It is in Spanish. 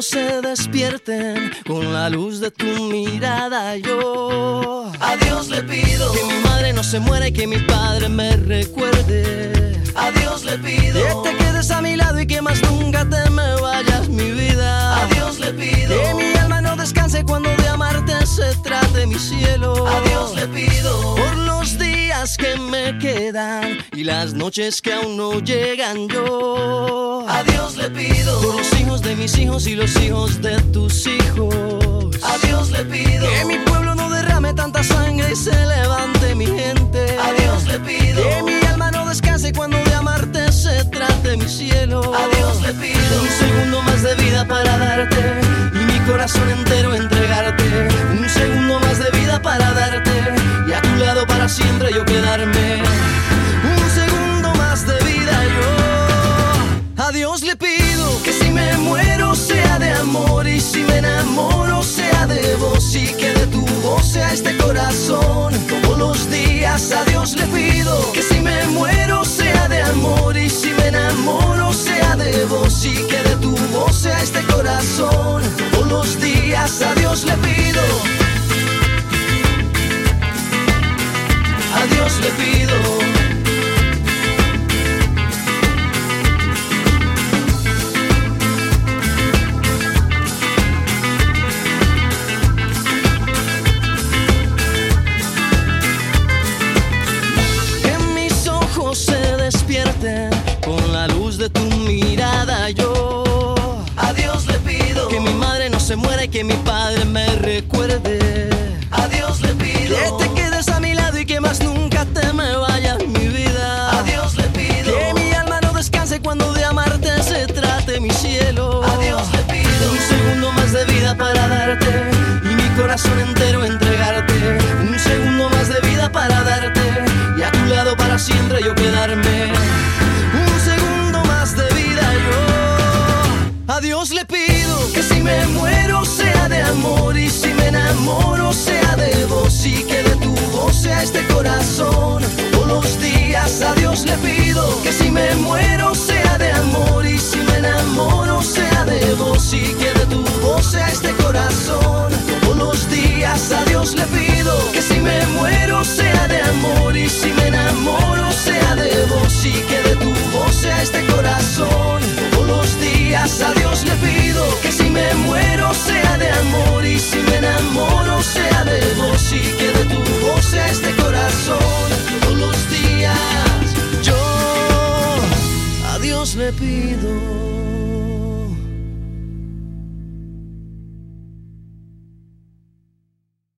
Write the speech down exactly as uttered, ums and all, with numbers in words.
ojos se despierten con la luz de tu mirada. Yo a Dios le pido que mi madre no se muera y que mi padre me recuerde. A Dios le pido que te quedes a mi lado y que más nunca te me vayas, mi vida. A Dios le pido que mi alma no descanse cuando de amarte se trate, mi cielo. A Dios le pido por los días que me quedan y las noches que aún no llegan. Yo a Dios le pido por los hijos de mis hijos y los hijos de tus hijos. A Dios le pido que mi pueblo no derrame tanta sangre y se levante mi gente. A Dios le pido que mi alma no descanse cuando de amarte se trate, mi cielo. A Dios le pido un segundo más de vida para darte y mi corazón entero entregarte. Un segundo más de vida para darte y a tu lado para siempre yo quedarme. Un segundo más de vida yo a Dios le pido que si me muero sea de amor y si me enamoro sea de vos y que de tu voz sea este corazón todos los días. A Dios le pido que si me muero sea de amor y si me enamoro sea de vos y que de tu voz sea este corazón todos los días. A Dios le pido, a Dios le pido. Con la luz de tu mirada yo a Dios le pido que mi madre no se muera y que mi padre me recuerde. A Dios le pido que te quedes a mi lado y que más nunca te me vayas, mi vida. A Dios le pido que mi alma no descanse cuando de amarte se trate, mi cielo. A Dios le pido un segundo más de vida para darte y mi corazón entero entregarte. Un segundo más de vida para darte y a tu lado para siempre yo quedarme. A Dios le pido que si me muero sea de amor y si me enamoro sea de vos y que de tu voz sea este corazón todos los días. A Dios le pido que si me muero sea de amor y si me enamoro sea de vos y que de tu voz sea este corazón todos los días. A Dios le pido que si me muero sea de amor y si me enamoro sea de vos y que de tu voz sea este corazón todos los días. A Dios le pido que si me muero sea de amor y si me enamoro sea de vos y que de tu voz sea este corazón todos los días. Yo a Dios le pido.